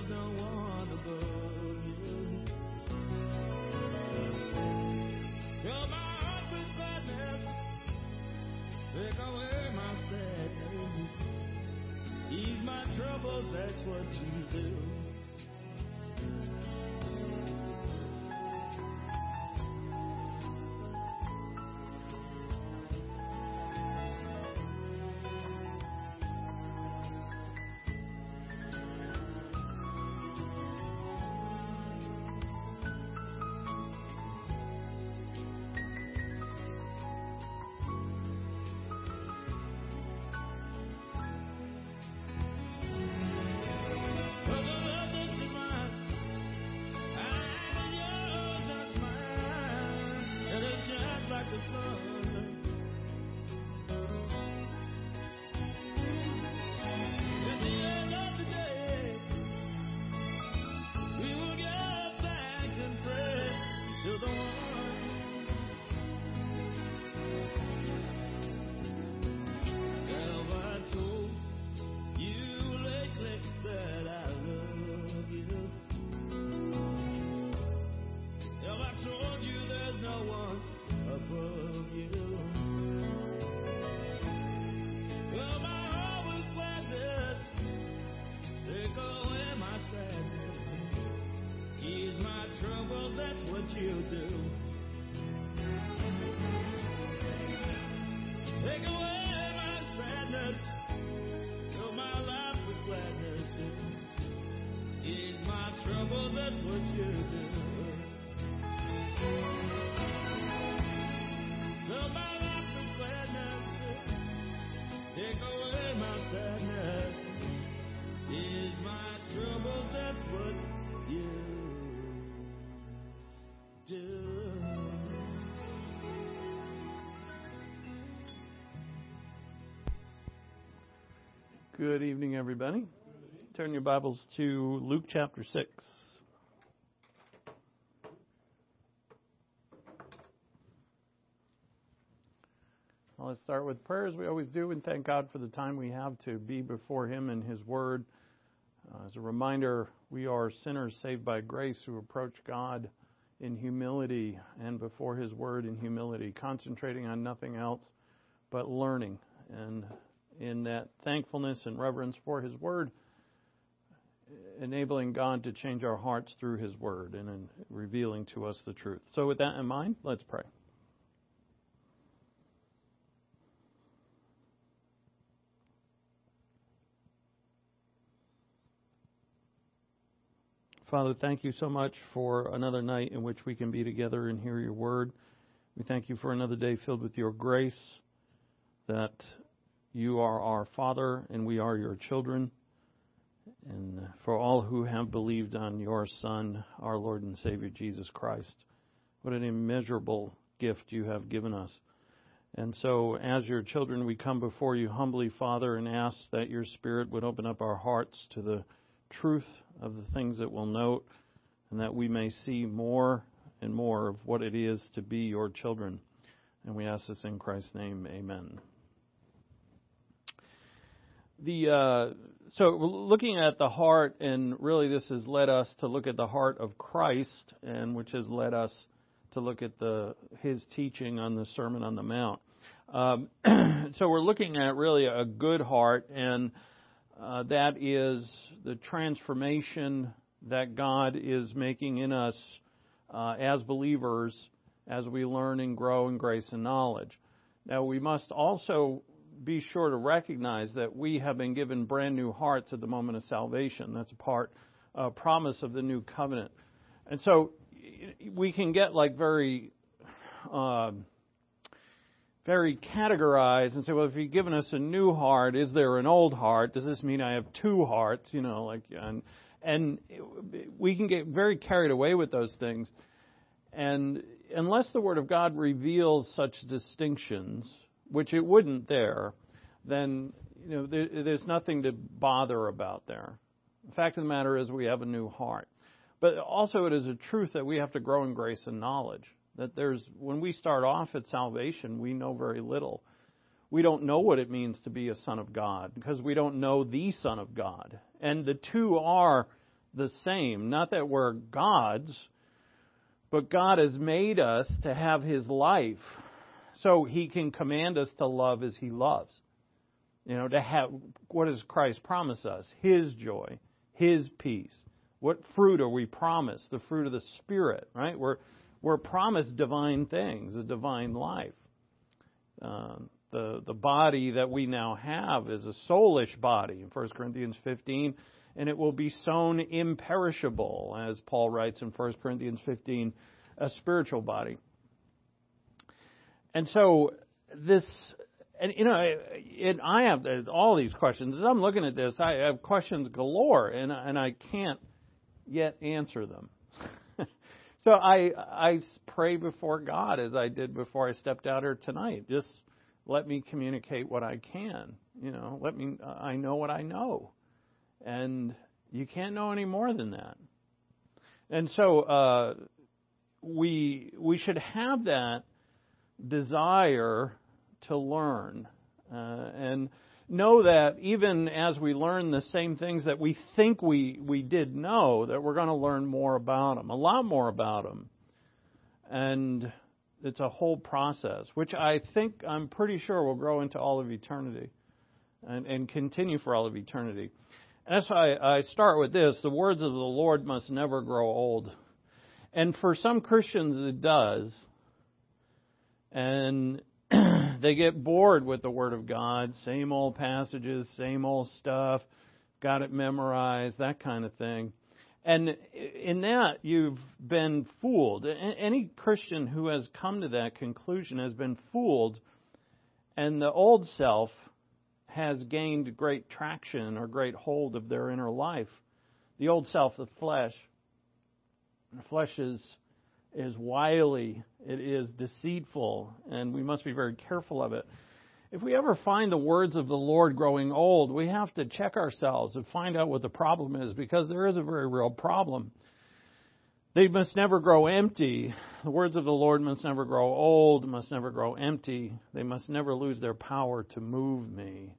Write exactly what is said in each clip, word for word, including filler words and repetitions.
there's no one above you. Fill my heart with gladness, take away my sadness, ease my troubles, that's what you do. Good evening, everybody. Turn your Bibles to Luke chapter six. Well, let's start with prayer, as we always do, and thank God for the time we have to be before Him and His Word. Uh, as a reminder, we are sinners saved by grace who approach God in humility and before His Word in humility, concentrating on nothing else but learning, and in that thankfulness and reverence for His Word, enabling God to change our hearts through His Word and in revealing to us the truth. So with that in mind, let's pray. Father, thank you so much for another night in which we can be together and hear your Word. We thank you for another day filled with your grace, that you are our Father, and we are your children. And for all who have believed on your Son, our Lord and Savior, Jesus Christ, what an immeasurable gift you have given us. And so, as your children, we come before you humbly, Father, and ask that your Spirit would open up our hearts to the truth of the things that we'll note, and that we may see more and more of what it is to be your children. And we ask this in Christ's name, amen. The uh, so looking at the heart, and really this has led us to look at the heart of Christ, and which has led us to look at the his teaching on the Sermon on the Mount. Um, so we're looking at really a good heart, and uh, that is the transformation that God is making in us uh, as believers as we learn and grow in grace and knowledge. Now we must also be sure to recognize that we have been given brand new hearts at the moment of salvation. That's a part, a promise of the new covenant. And so we can get like very, uh, very categorized and say, well, if you've given us a new heart, is there an old heart? Does this mean I have two hearts? You know, like, and, and we can get very carried away with those things. And unless the Word of God reveals such distinctions, which it wouldn't there, then you know there, there's nothing to bother about there. The fact of the matter is we have a new heart. But also it is a truth that we have to grow in grace and knowledge. That there's when we start off at salvation, we know very little. We don't know what it means to be a son of God because we don't know the Son of God. And the two are the same. Not that we're gods, but God has made us to have His life so He can command us to love as He loves. You know, to have, what does Christ promise us? His joy, His peace. What fruit are we promised? The fruit of the Spirit, right? We're, we're promised divine things, a divine life. Um, the, the body that we now have is a soulish body in First Corinthians fifteen, and it will be sown imperishable, as Paul writes in First Corinthians fifteen, a spiritual body. And so this, and you know, it, I have all these questions. As I'm looking at this, I have questions galore, and and I can't yet answer them. So I I pray before God as I did before I stepped out here tonight. Just let me communicate what I can. You know, let me. I know what I know, and you can't know any more than that. And so uh, we we should have that desire to learn uh, and know that even as we learn the same things that we think we, we did know, that we're going to learn more about them, a lot more about them. And it's a whole process, which I think, I'm pretty sure will grow into all of eternity and, and continue for all of eternity. And that's why I, I start with this. The words of the Lord must never grow old. And for some Christians it does. And they get bored with the Word of God, same old passages, same old stuff, got it memorized, that kind of thing. And in that, you've been fooled. Any Christian who has come to that conclusion has been fooled, and the old self has gained great traction or great hold of their inner life. The old self, the flesh, the flesh is is wily, it is deceitful, and we must be very careful of it. If we ever find the words of the Lord growing old, we have to check ourselves and find out what the problem is, because there is a very real problem. They must never grow empty. The words of the Lord must never grow old, must never grow empty. They must never lose their power to move me.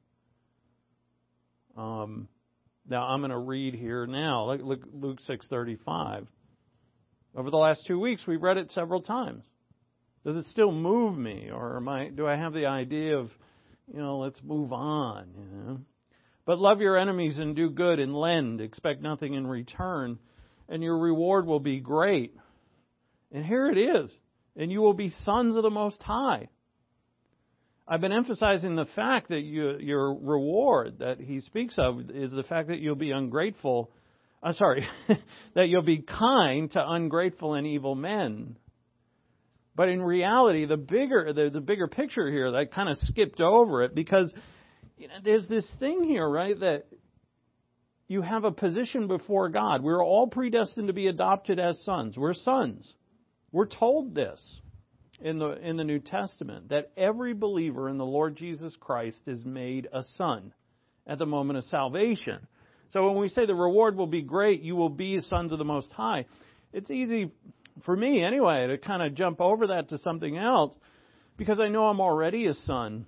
Um, now, I'm going to read here now, look, Luke six thirty-five. Over the last two weeks, we've read it several times. Does it still move me, or am I? Do I have the idea of, you know, let's move on? You know, but love your enemies and do good and lend. Expect nothing in return, and your reward will be great. And here it is, and you will be sons of the Most High. I've been emphasizing the fact that you, your reward that he speaks of is the fact that you'll be ungrateful. I'm sorry, that you'll be kind to ungrateful and evil men. But in reality, the bigger the, the bigger picture here, that I kind of skipped over it, because you know, there's this thing here, right, that you have a position before God. We're all predestined to be adopted as sons. We're sons. We're told this in the in the New Testament, that every believer in the Lord Jesus Christ is made a son at the moment of salvation. So when we say the reward will be great, you will be sons of the Most High, it's easy for me anyway to kind of jump over that to something else, because I know I'm already a son.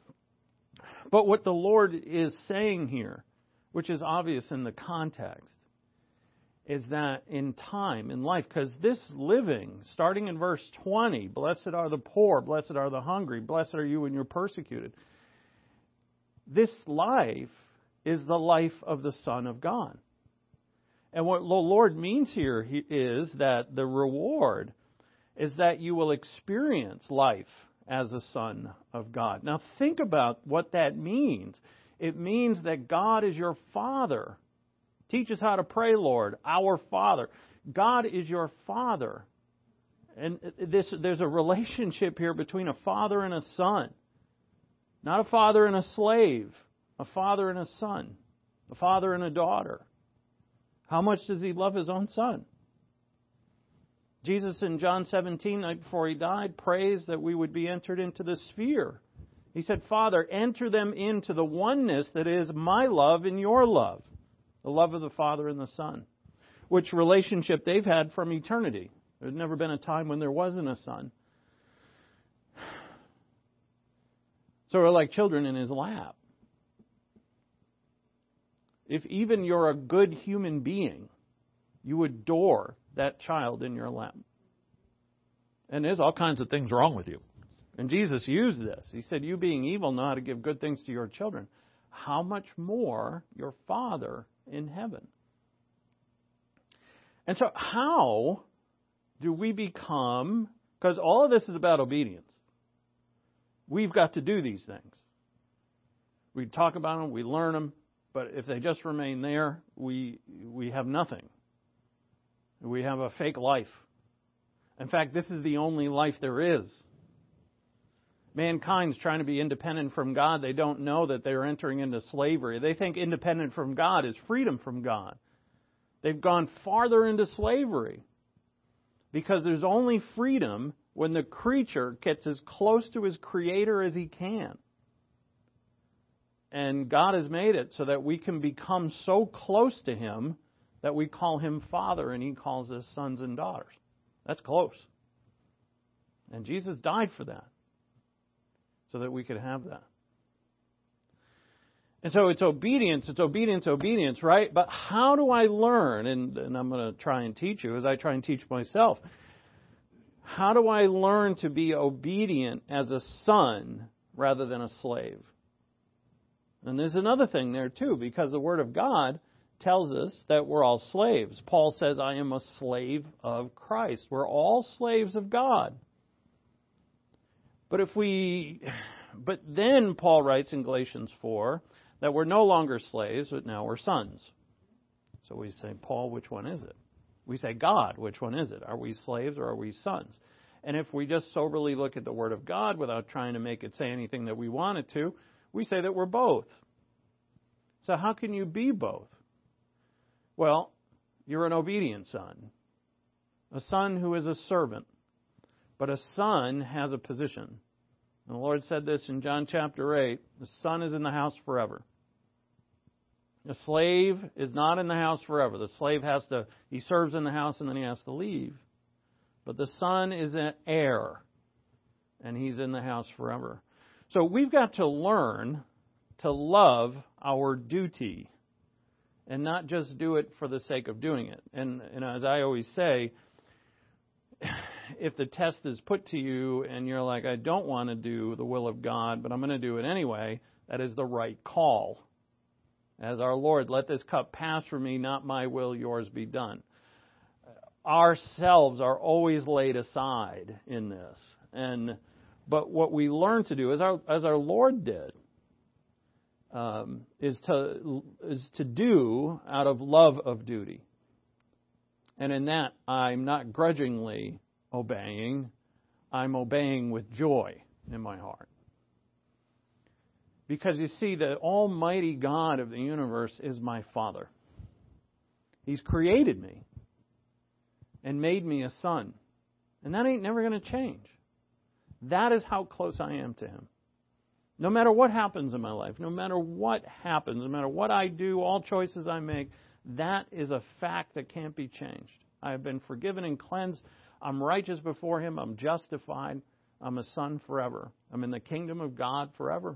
But what the Lord is saying here, which is obvious in the context, is that in time, in life, because this living, starting in verse twenty, blessed are the poor, blessed are the hungry, blessed are you when you're persecuted. This life is the life of the Son of God. And what the Lord means here is that the reward is that you will experience life as a son of God. Now think about what that means. It means that God is your Father. Teach us how to pray, Lord, our Father. God is your Father. And this, there's a relationship here between a father and a son. Not a father and a slave. A father and a son. A father and a daughter. How much does he love his own son? Jesus in John seventeen, night before he died, prays that we would be entered into the sphere. He said, Father, enter them into the oneness that is my love and your love. The love of the Father and the Son. Which relationship they've had from eternity. There's never been a time when there wasn't a son. So we're like children in his lap. If even you're a good human being, You adore that child in your lap. And there's all kinds of things wrong with you. And Jesus used this. He said, you being evil know how to give good things to your children. How much more your Father in heaven? And so how do we become, because all of this is about obedience. We've got to do these things. We talk about them, we learn them, but if they just remain there, we we have nothing. We have a fake life. In fact, this is the only life there is. Mankind's trying to be independent from God. They don't know that they're entering into slavery. They think independent from God is freedom from God. They've gone farther into slavery because there's only freedom when the creature gets as close to his Creator as he can. And God has made it so that we can become so close to Him that we call Him Father and He calls us sons and daughters. That's close. And Jesus died for that, so that we could have that. And so it's obedience, it's obedience, obedience, right? But how do I learn? And, and I'm going to try and teach you as I try and teach myself. How do I learn to be obedient as a son rather than a slave? And there's another thing there too, because the Word of God tells us that we're all slaves. Paul says, I am a slave of Christ. We're all slaves of God. But if we, but then Paul writes in Galatians four that we're no longer slaves, but now we're sons. So we say, Paul, which one is it? We say, God, which one is it? Are we slaves or are we sons? And if we just soberly look at the Word of God without trying to make it say anything that we want it to, we say that we're both. So how can you be both? Well, you're an obedient son. A son who is a servant. But a son has a position. And the Lord said this in John chapter eight, the son is in the house forever. A slave is not in the house forever. The slave has to, he serves in the house and then he has to leave. But the son is an heir, and he's in the house forever. So we've got to learn to love our duty and not just do it for the sake of doing it. And, and as I always say, if the test is put to you and you're like, I don't want to do the will of God, but I'm going to do it anyway, that is the right call. As our Lord, let this cup pass from me, not my will, yours be done. Ourselves are always laid aside in this. And but what we learn to do, as our as our Lord did, um, is to is to do out of love of duty. And in that, I'm not grudgingly obeying. I'm obeying with joy in my heart. Because you see, the Almighty God of the universe is my Father. He's created me and made me a son. And that ain't never going to change. That is how close I am to Him. No matter what happens in my life, no matter what happens, no matter what I do, all choices I make, that is a fact that can't be changed. I have been forgiven and cleansed. I'm righteous before Him. I'm justified. I'm a son forever. I'm in the kingdom of God forever.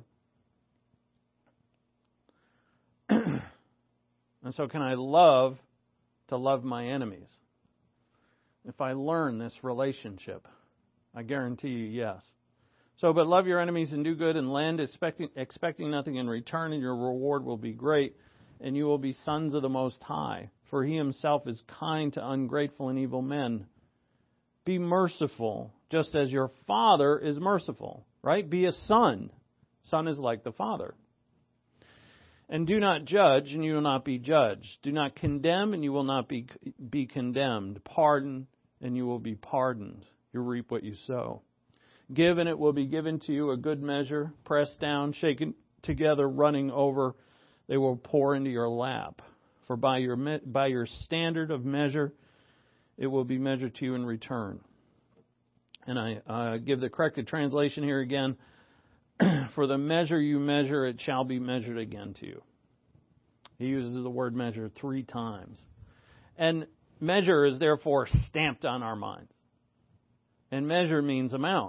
And so can I love to love my enemies? If I learn this relationship, I guarantee you yes. So, but love your enemies and do good and lend, expecting, expecting nothing in return, and your reward will be great, and you will be sons of the Most High. For He Himself is kind to ungrateful and evil men. Be merciful, just as your Father is merciful. Right? Be a son. Son is like the Father. And do not judge, and you will not be judged. Do not condemn, and you will not be be condemned. Pardon, and you will be pardoned. You reap what you sow. Give, and it will be given to you a good measure, pressed down, shaken together, running over. They will pour into your lap. For by your by your standard of measure, it will be measured to you in return. And I uh, give the corrected translation here again. For the measure you measure, it shall be measured again to you. He uses the word measure three times. And measure is therefore stamped on our minds. And measure means amount.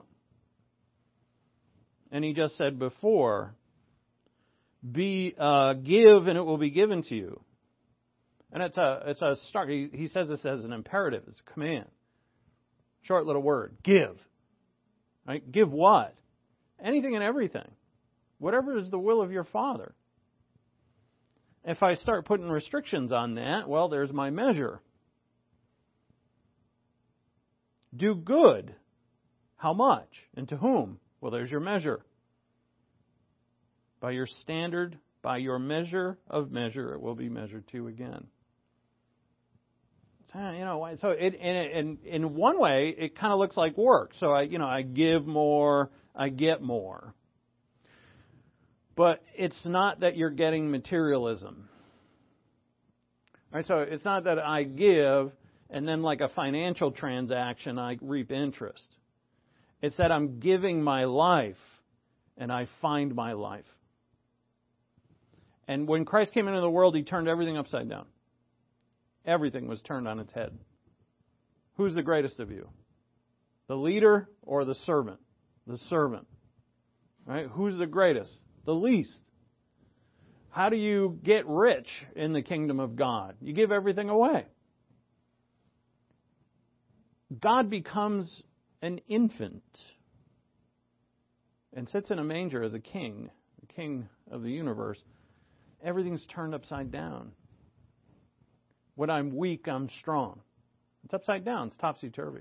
And he just said before, be uh, give and it will be given to you. And it's a it's a start. He, he says this as an imperative. It's a command. Short little word. Give. Right? Give what? Anything and everything. Whatever is the will of your Father. If I start putting restrictions on that, well, there's my measure. Do good. How much? And to whom? Well, there's your measure. By your standard, by your measure of measure, it will be measured to again. So, you know, so it, in, in one way, it kind of looks like work. So I, you know, I give more, I get more. But it's not that you're getting materialism. All right, so it's not that I give and then like a financial transaction, I reap interest. It's that I'm giving my life and I find my life. And when Christ came into the world, He turned everything upside down. Everything was turned on its head. Who's the greatest of you? The leader or the servant? The servant. Right? Who's the greatest? The least. How do you get rich in the kingdom of God? You give everything away. God becomes an infant and sits in a manger as a king, the king of the universe. Everything's turned upside down. When I'm weak, I'm strong. It's upside down. It's topsy-turvy.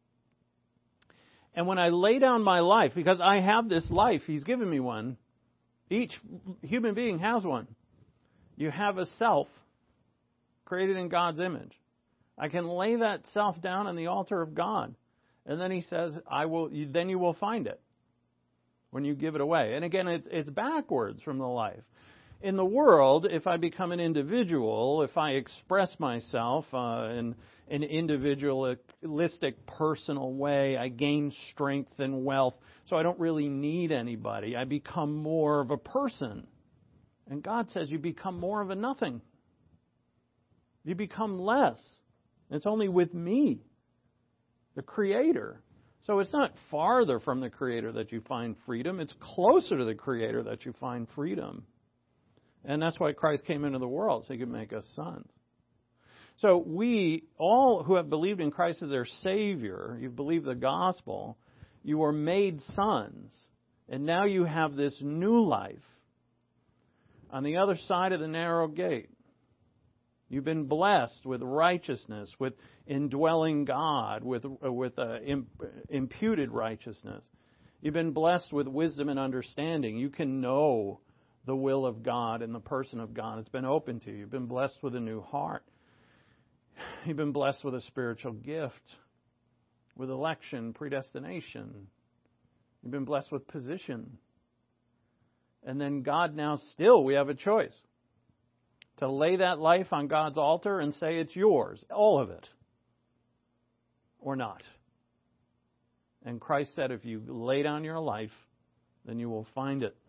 And when I lay down my life, because I have this life, He's given me one. Each human being has one. You have a self created in God's image. I can lay that self down on the altar of God. And then He says, "I will." Then you will find it when you give it away. And again, it's it's backwards from the life. In the world, if I become an individual, if I express myself uh, in an individualistic, personal way, I gain strength and wealth, so I don't really need anybody. I become more of a person. And God says you become more of a nothing. You become less. It's only with me, the Creator. So it's not farther from the Creator that you find freedom. It's closer to the Creator that you find freedom. And that's why Christ came into the world, so He could make us sons. So we, all who have believed in Christ as their Savior, you've believed the gospel, you are made sons. And now you have this new life on the other side of the narrow gate. You've been blessed with righteousness, with indwelling God, with, with uh, imp, imputed righteousness. You've been blessed with wisdom and understanding. You can know the will of God and the person of God. It's been open to you. You've been blessed with a new heart. You've been blessed with a spiritual gift, with election, predestination. You've been blessed with position. And then God now still, we have a choice to lay that life on God's altar and say it's yours, all of it, or not. And Christ said, if you lay down your life, then you will find it.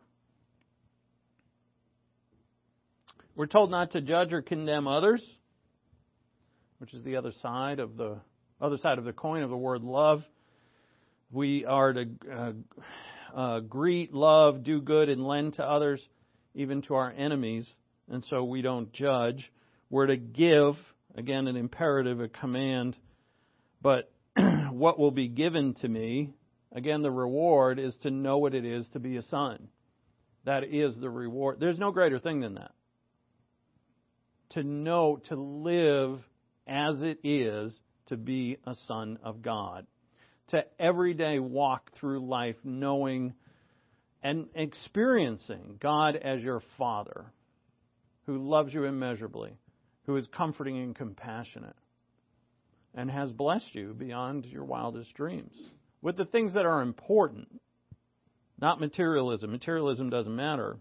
We're told not to judge or condemn others, which is the other side of the other side of the coin of the word love. We are to uh, uh, greet, love, do good, and lend to others, even to our enemies. And so we don't judge. We're to give, again, an imperative, a command. But what will be given to me, again, the reward is to know what it is to be a son. That is the reward. There's no greater thing than that. To know, to live as it is to be a son of God. To every day walk through life knowing and experiencing God as your Father, who loves you immeasurably, who is comforting and compassionate, and has blessed you beyond your wildest dreams with the things that are important, not materialism. Materialism doesn't matter.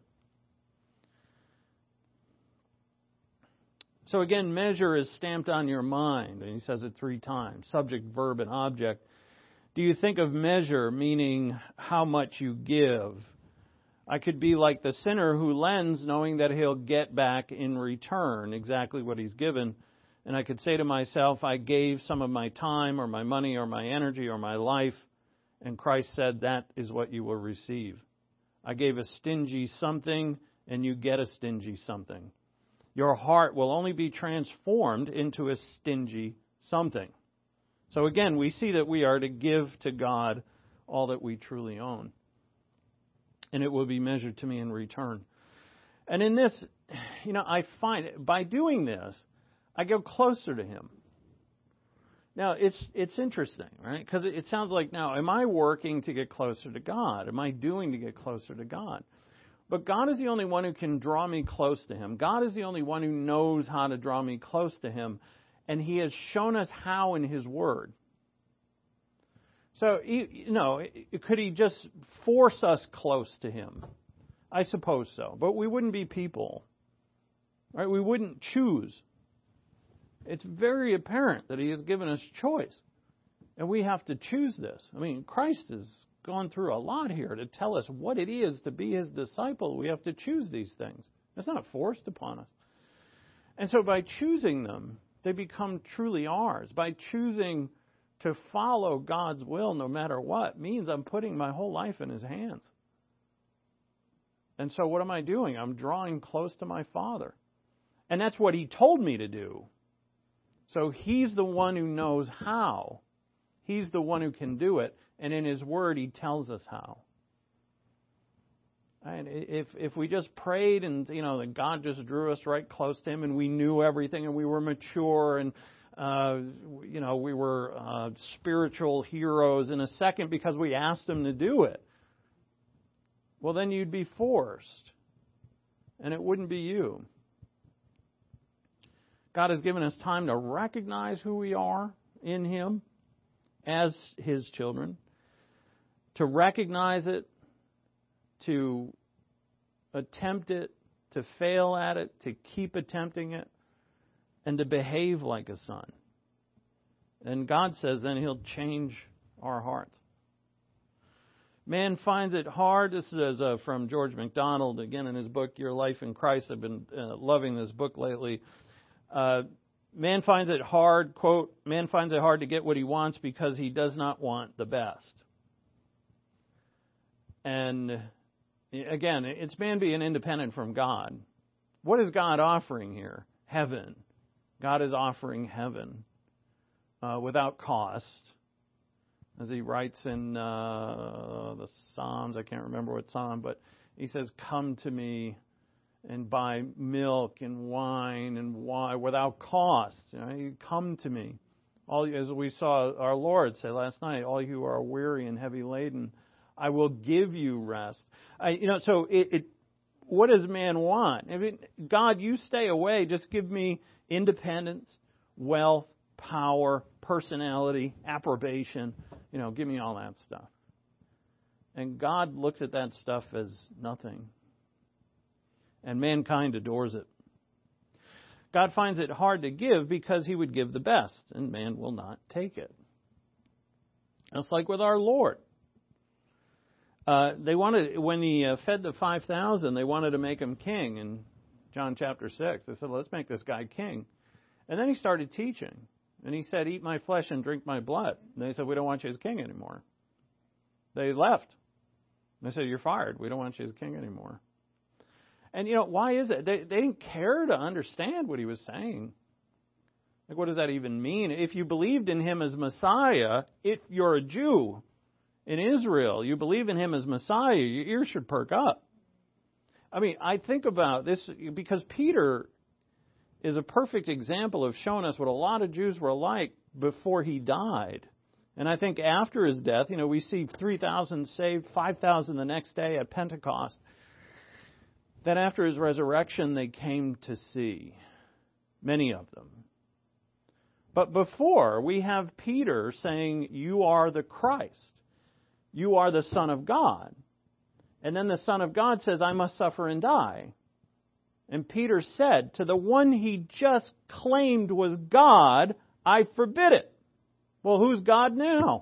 So again, measure is stamped on your mind, and he says it three times, subject, verb, and object. Do you think of measure meaning how much you give? I could be like the sinner who lends, knowing that he'll get back in return exactly what he's given. And I could say to myself, I gave some of my time or my money or my energy or my life, and Christ said that is what you will receive. I gave a stingy something, and you get a stingy something. your heart will only be transformed into a stingy something. So again, we see that we are to give to God all that we truly own. And it will be measured to me in return. And in this, you know, I find by doing this, I go closer to Him. Now, it's it's interesting, right? Because it sounds like, now, am I working to get closer to God? Am I doing to get closer to God? But God is the only one who can draw me close to Him. God is the only one who knows how to draw me close to Him. And He has shown us how in His Word. So, you know, could He just force us close to Him? I suppose so. But we wouldn't be people. Right? We wouldn't choose. It's very apparent that He has given us choice. And we have to choose this. I mean, Christ has gone through a lot here to tell us what it is to be His disciple. We have to choose these things. It's not forced upon us. And so by choosing them, they become truly ours. By choosing to follow God's will no matter what means I'm putting my whole life in His hands. And so what am I doing? I'm drawing close to my Father. And that's what He told me to do. So He's the one who knows how. He's the one who can do it. And in His Word, He tells us how. And if if we just prayed and, you know, that God just drew us right close to Him and we knew everything and we were mature and, uh, you know, we were uh, spiritual heroes in a second because we asked Him to do it, well, then you'd be forced. And it wouldn't be you. God has given us time to recognize who we are in Him as His children, to recognize it, to attempt it, to fail at it, to keep attempting it, and to behave like a son. And God says then He'll change our hearts. Man finds it hard. This is uh, from George MacDonald, again in his book, Your Life in Christ. I've been uh, loving this book lately. Uh, man finds it hard, quote, man finds it hard to get what he wants because he does not want the best. And again, it's man being independent from God. What is God offering here? Heaven. God is offering heaven uh, without cost. As he writes in uh, the Psalms, I can't remember what Psalm, but he says, come to me and buy milk and wine and wine without cost. You know, you come to me. All as we saw our Lord say last night, all you who are weary and heavy laden, I will give you rest. I, you know, so it, it. What does man want? I mean, God, you stay away. Just give me independence, wealth, power, personality, approbation. You know, give me all that stuff. And God looks at that stuff as nothing. And mankind adores it. God finds it hard to give because He would give the best, and man will not take it. It's like with our Lord. Uh, they wanted, when He uh, fed the five thousand, they wanted to make Him king in John chapter six. They said, let's make this guy king. And then He started teaching. And He said, eat my flesh and drink my blood. And they said, we don't want you as king anymore. They left. And they said, you're fired. We don't want you as king anymore. And, you know, why is it? They, they didn't care to understand what He was saying. Like, what does that even mean? If you believed in Him as Messiah, if you're a Jew in Israel, you believe in Him as Messiah, your ears should perk up. I mean, I think about this because Peter is a perfect example of showing us what a lot of Jews were like before he died. And I think after his death, you know, we see three thousand saved, five thousand the next day at Pentecost. That after His resurrection, they came to see, many of them. But before, we have Peter saying, you are the Christ. You are the Son of God. And then the Son of God says, I must suffer and die. And Peter said, to the one he just claimed was God, I forbid it. Well, who's God now?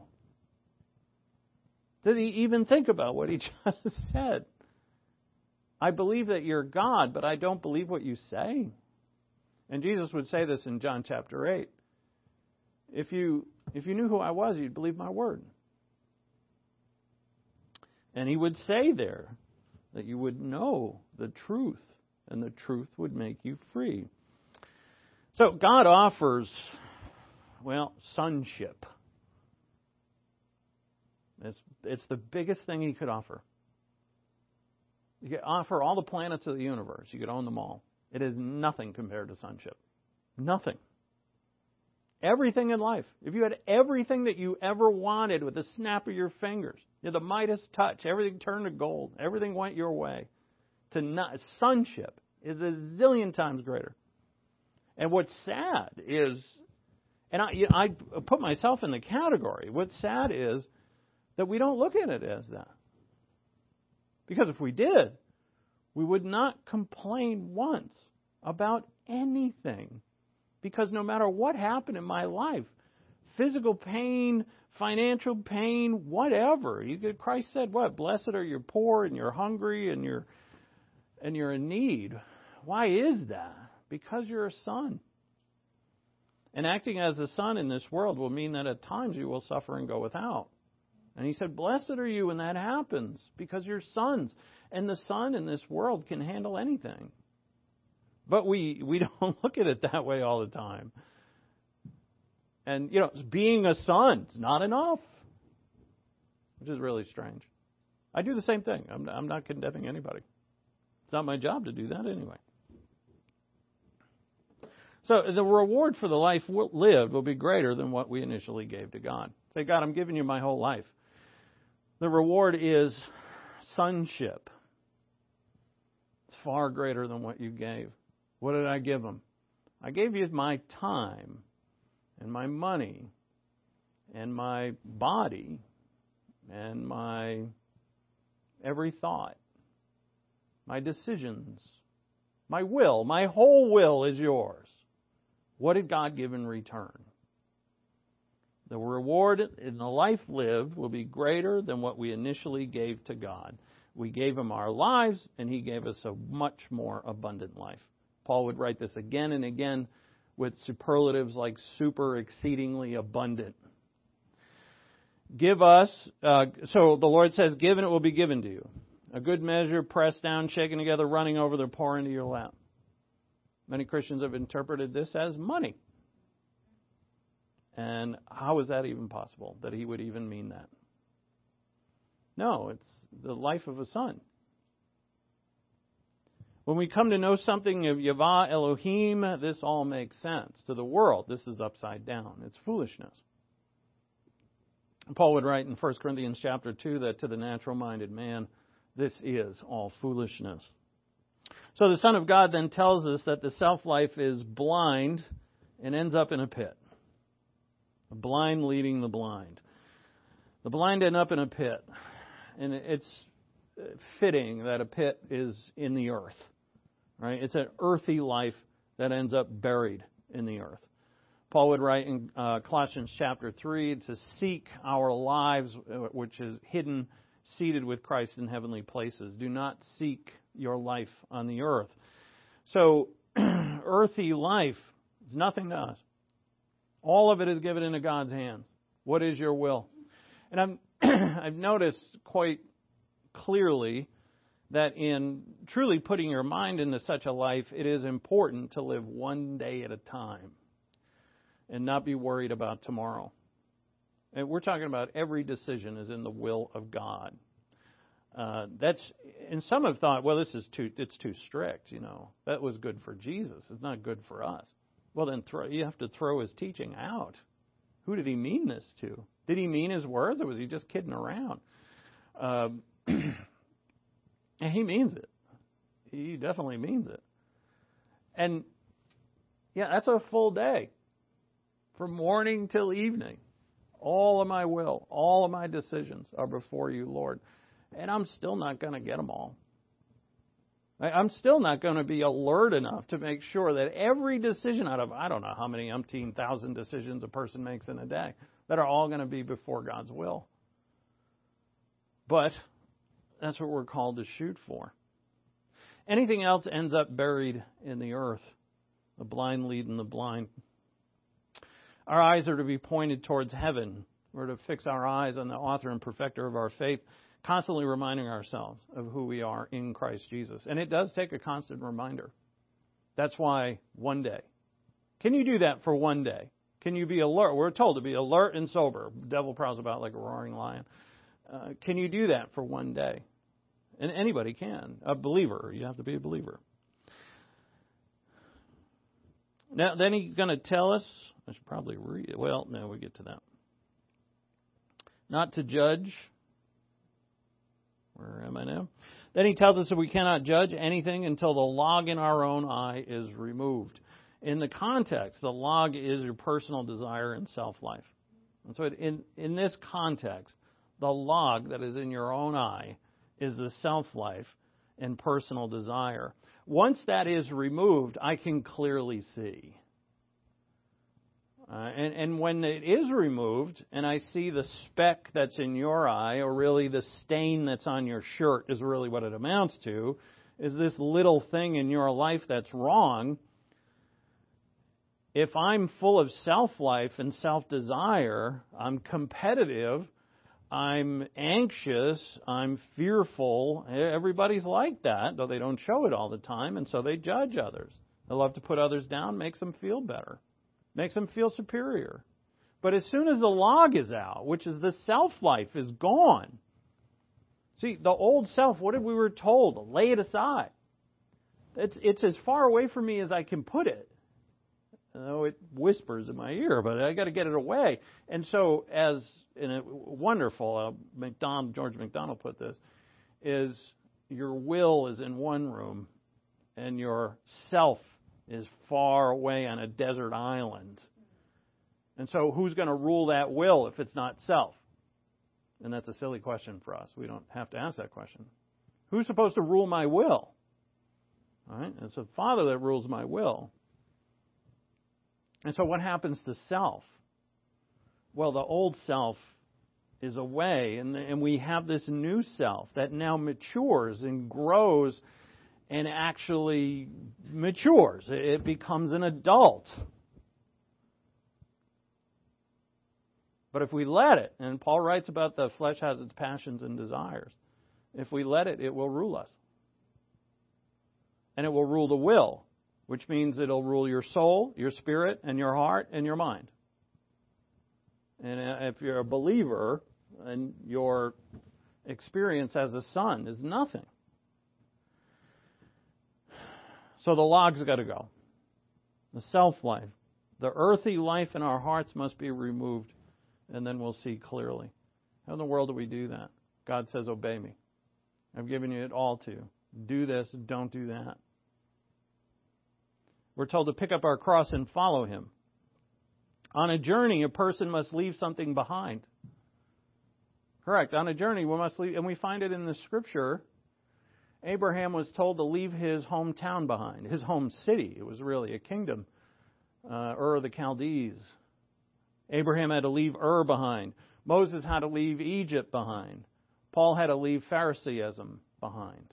Did he even think about what he just said? I believe that you're God, but I don't believe what you say. And Jesus would say this in John chapter eight. If you if you knew who I was, you'd believe my word. And He would say there that you would know the truth, and the truth would make you free. So God offers, well, sonship. It's, it's the biggest thing He could offer. You could offer all the planets of the universe. You could own them all. It is nothing compared to sonship. Nothing. Everything in life. If you had everything that you ever wanted with the snap of your fingers, you had the Midas touch, everything turned to gold, everything went your way. To not, sonship is a zillion times greater. And what's sad is, and I, you know, I put myself in the category, what's sad is that we don't look at it as that. Because if we did, we would not complain once about anything. Because no matter what happened in my life, physical pain, financial pain, whatever, you could, Christ said, what? Blessed are your poor and you're hungry and you're and you're in need. Why is that? Because you're a son. And acting as a son in this world will mean that at times you will suffer and go without. And He said, blessed are you when that happens, because you're sons. And the son in this world can handle anything. But we, we don't look at it that way all the time. And, you know, being a son is not enough, which is really strange. I do the same thing. I'm, I'm not condemning anybody. It's not my job to do that anyway. So the reward for the life lived will be greater than what we initially gave to God. Say, God, I'm giving you my whole life. The reward is sonship. It's far greater than what you gave. What did I give Him? I gave you my time and my money and my body and my every thought, my decisions, my will. My whole will is yours. What did God give in return? The reward in the life lived will be greater than what we initially gave to God. We gave Him our lives, and He gave us a much more abundant life. Paul would write this again and again with superlatives like super, exceedingly abundant. Give us, uh, so the Lord says, give and it will be given to you. A good measure, pressed down, shaken together, running over, they'll pour into your lap. Many Christians have interpreted this as money. And how is that even possible, that he would even mean that? No, it's the life of a son. When we come to know something of Yahweh Elohim, this all makes sense. To the world, this is upside down. It's foolishness. Paul would write in First Corinthians chapter two that to the natural-minded man, this is all foolishness. So the Son of God then tells us that the self-life is blind and ends up in a pit. The blind leading the blind. The blind end up in a pit. And it's fitting that a pit is in the earth. Right? It's an earthy life that ends up buried in the earth. Paul would write in uh, Colossians chapter three to seek our lives, which is hidden, seated with Christ in heavenly places. Do not seek your life on the earth. So, earthy life is nothing to us. All of it is given into God's hands. What is your will? And I'm, I've noticed quite clearly that in truly putting your mind into such a life, it is important to live one day at a time and not be worried about tomorrow. And we're talking about every decision is in the will of God. Uh, that's, and some have thought, well, this is too, it's too strict, you know. That was good for Jesus. It's not good for us. Well, then throw, you have to throw his teaching out. Who did he mean this to? Did he mean his words, or was he just kidding around? Um, and he means it. He definitely means it. And, yeah, that's a full day. From morning till evening. All of my will, all of my decisions are before you, Lord. And I'm still not going to get them all. I'm still not going to be alert enough to make sure that every decision out of, I don't know how many umpteen thousand decisions a person makes in a day, that are all going to be before God's will. But that's what we're called to shoot for. Anything else ends up buried in the earth. The blind leading the blind. Our eyes are to be pointed towards heaven. We're to fix our eyes on the author and perfecter of our faith. Constantly reminding ourselves of who we are in Christ Jesus. And it does take a constant reminder. That's why one day. Can you do that for one day? Can you be alert? We're told to be alert and sober. The devil prowls about like a roaring lion. Uh, can you do that for one day? And anybody can. A believer. You have to be a believer. Now, then he's going to tell us, I should probably read it. Well, no, we get to that. Not to judge. Where am I now? Then he tells us that we cannot judge anything until the log in our own eye is removed. In the context, the log is your personal desire and self-life. And so in, in this context, the log that is in your own eye is the self-life and personal desire. Once that is removed, I can clearly see. Uh, and, and when it is removed, and I see the speck that's in your eye, or really the stain that's on your shirt is really what it amounts to, is this little thing in your life that's wrong. If I'm full of self-life and self-desire, I'm competitive, I'm anxious, I'm fearful. Everybody's like that, though they don't show it all the time, and so they judge others. They love to put others down, makes them feel better. Makes them feel superior. But as soon as the log is out, which is the self-life, is gone. See, the old self, what did we were told? Lay it aside. It's, it's as far away from me as I can put it. Oh, it whispers in my ear, but I got to get it away. And so, as in a wonderful, uh, McDonald, George MacDonald put this, is your will is in one room, and your self is far away on a desert island. And so who's going to rule that will if it's not self? And that's a silly question for us. We don't have to ask that question. Who's supposed to rule my will? All right? It's the Father that rules my will. And so what happens to self? Well, the old self is away, and, and we have this new self that now matures and grows and actually matures. It becomes an adult. But if we let it, and Paul writes about the flesh has its passions and desires, if we let it, it will rule us. And it will rule the will, which means it'll rule your soul, your spirit, and your heart, and your mind. And if you're a believer, and your experience as a son is nothing. So the log's got to go. The self-life. The earthy life in our hearts must be removed, and then we'll see clearly. How in the world do we do that? God says, obey me. I've given you it all to you. Do this, don't do that. We're told to pick up our cross and follow Him. On a journey, a person must leave something behind. Correct. On a journey, we must leave, and we find it in the Scripture. Abraham was told to leave his hometown behind, his home city. It was really a kingdom, uh, Ur of the Chaldees. Abraham had to leave Ur behind. Moses had to leave Egypt behind. Paul had to leave Pharisaism behind.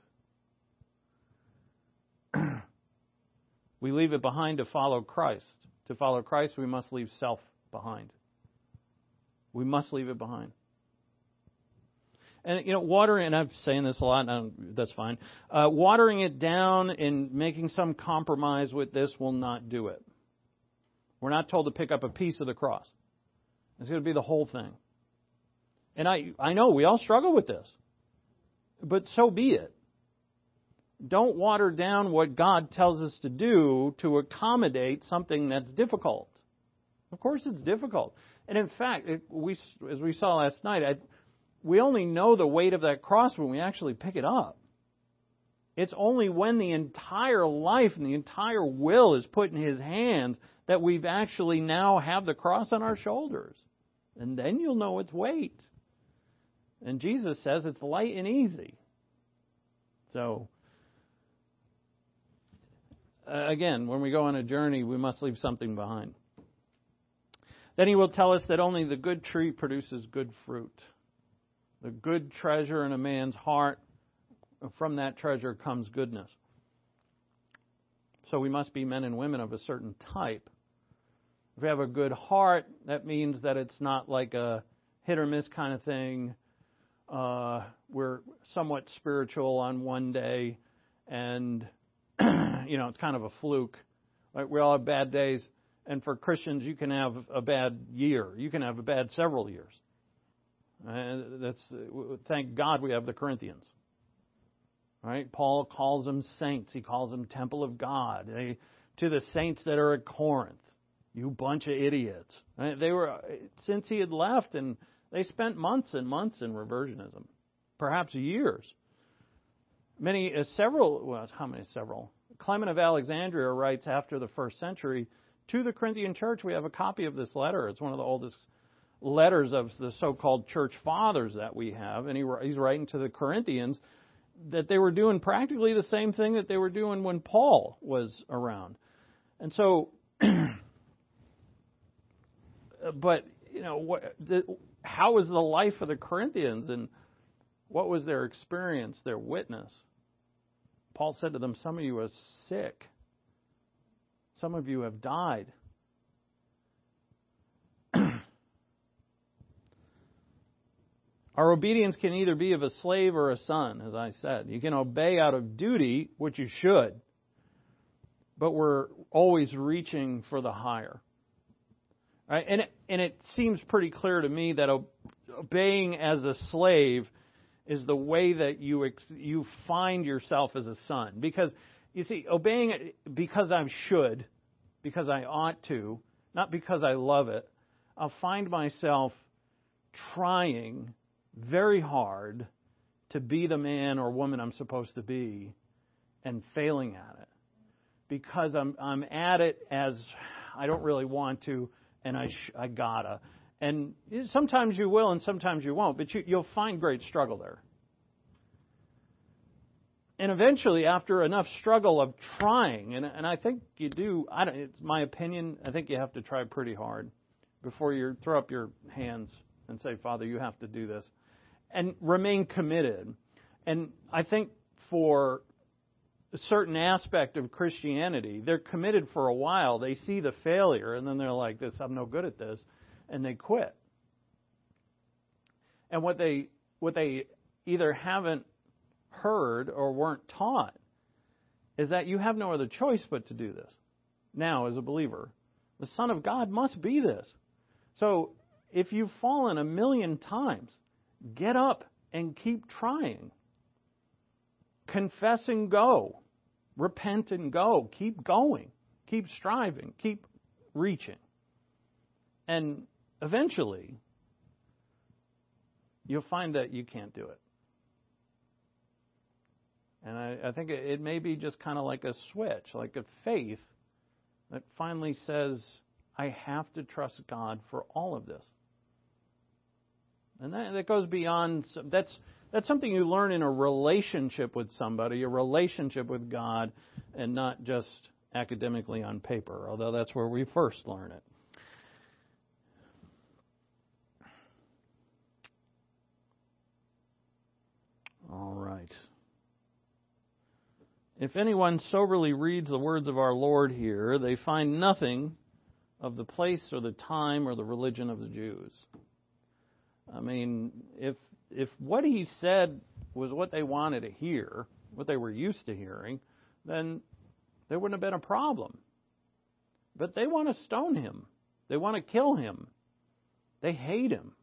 We leave it behind to follow Christ. To follow Christ, we must leave self behind. We must leave it behind. And, you know, watering, and I'm saying this a lot, and that's fine. Uh, watering it down and making some compromise with this will not do it. We're not told to pick up a piece of the cross. It's going to be the whole thing. And I, I know we all struggle with this. But so be it. Don't water down what God tells us to do to accommodate something that's difficult. Of course it's difficult. And in fact, it, we, as we saw last night, I, we only know the weight of that cross when we actually pick it up. It's only when the entire life and the entire will is put in His hands that we've actually now have the cross on our shoulders. And then you'll know its weight. And Jesus says it's light and easy. So, uh, again, when we go on a journey, we must leave something behind. Then He will tell us that only the good tree produces good fruit. The good treasure in a man's heart, from that treasure comes goodness. So we must be men and women of a certain type. If we have a good heart, that means that it's not like a hit or miss kind of thing. uh, we're somewhat spiritual on one day, and you know it's kind of a fluke. Like we all have bad days, and for Christians, you can have a bad year. You can have a bad several years. And that's thank God we have the Corinthians. Right? Paul calls them saints. He calls them temple of God. They, to the saints that are at Corinth, you bunch of idiots. Right? They were since he had left, and they spent months and months in reversionism, perhaps years. Many, uh, several, well, how many? Several. Clement of Alexandria writes after the first century to the Corinthian church. We have a copy of this letter. It's one of the oldest letters of the so-called church fathers that we have, and he, he's writing to the Corinthians that they were doing practically the same thing that they were doing when Paul was around. And so, but, you know, what, the, how was the life of the Corinthians, and what was their experience, their witness? Paul said to them, some of you are sick. Some of you have died. Our obedience can either be of a slave or a son, as I said. You can obey out of duty, which you should, but we're always reaching for the higher. Right? And, it, and it seems pretty clear to me that obeying as a slave is the way that you ex- you find yourself as a son. Because, you see, obeying because I should, because I ought to, not because I love it, I'll find myself trying very hard to be the man or woman I'm supposed to be and failing at it. Because I'm I'm at it as I don't really want to, and I sh- I gotta. And sometimes you will and sometimes you won't, but you, you'll find great struggle there. And eventually, after enough struggle of trying, and, and I think you do, I don't, it's my opinion, I think you have to try pretty hard before you throw up your hands and say, Father, you have to do this. And remain committed. And I think for a certain aspect of Christianity, they're committed for a while. They see the failure, and then they're like, "This, I'm no good at this," and they quit. And what they what they either haven't heard or weren't taught is that you have no other choice but to do this. Now, as a believer, the Son of God must be this. So, if you've fallen a million times, get up and keep trying. Confess and go. Repent and go. Keep going. Keep striving. Keep reaching. And eventually, you'll find that you can't do it. And I, I think it, it may be just kind of like a switch, like a faith that finally says, I have to trust God for all of this. And that, that goes beyond, that's that's something you learn in a relationship with somebody, a relationship with God, and not just academically on paper, although that's where we first learn it. All right. If anyone soberly reads the words of our Lord here, they find nothing of the place or the time or the religion of the Jews. I mean, if if what he said was what they wanted to hear, what they were used to hearing, then there wouldn't have been a problem. But they want to stone him. They want to kill him. They hate him.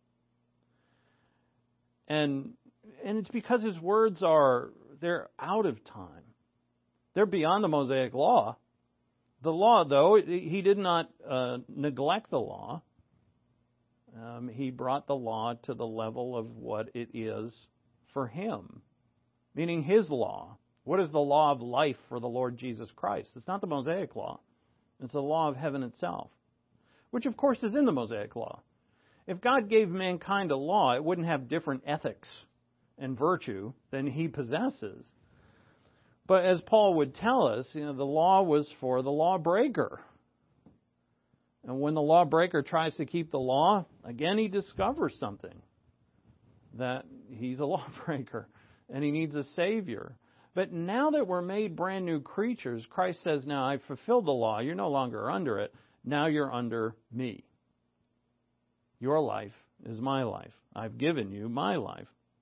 And and it's because his words are, they're out of time. They're beyond the Mosaic law. The law, though, he did not uh, neglect the law. Um, he brought the law to the level of what it is for him, meaning his law. What is the law of life for the Lord Jesus Christ? It's not the Mosaic law. It's the law of heaven itself, which, of course, is in the Mosaic law. If God gave mankind a law, it wouldn't have different ethics and virtue than he possesses. But as Paul would tell us, you know, the law was for the lawbreaker. And when the lawbreaker tries to keep the law, again, he discovers something. That he's a lawbreaker and he needs a Savior. But now that we're made brand new creatures, Christ says, now I've fulfilled the law. You're no longer under it. Now you're under me. Your life is my life. I've given you my life.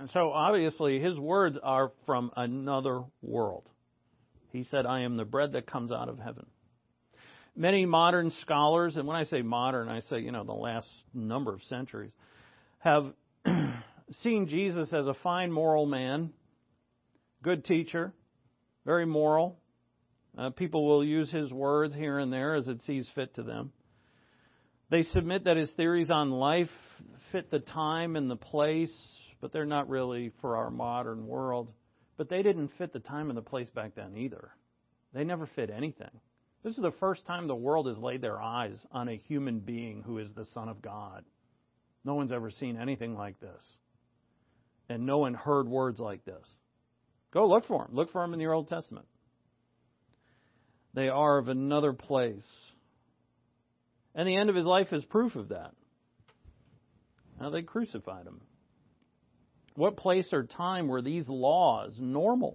And so obviously his words are from another world. He said, I am the bread that comes out of heaven. Many modern scholars, and when I say modern, I say, you know, the last number of centuries, have seen Jesus as a fine moral man, good teacher, very moral. Uh, people will use his words here and there as it sees fit to them. They submit that his theories on life fit the time and the place, but they're not really for our modern world. But they didn't fit the time and the place back then either. They never fit anything. This is the first time the world has laid their eyes on a human being who is the Son of God. No one's ever seen anything like this. And no one heard words like this. Go look for them. Look for them in your Old Testament. They are of another place. And the end of his life is proof of that. Now they crucified him. What place or time were these laws normal?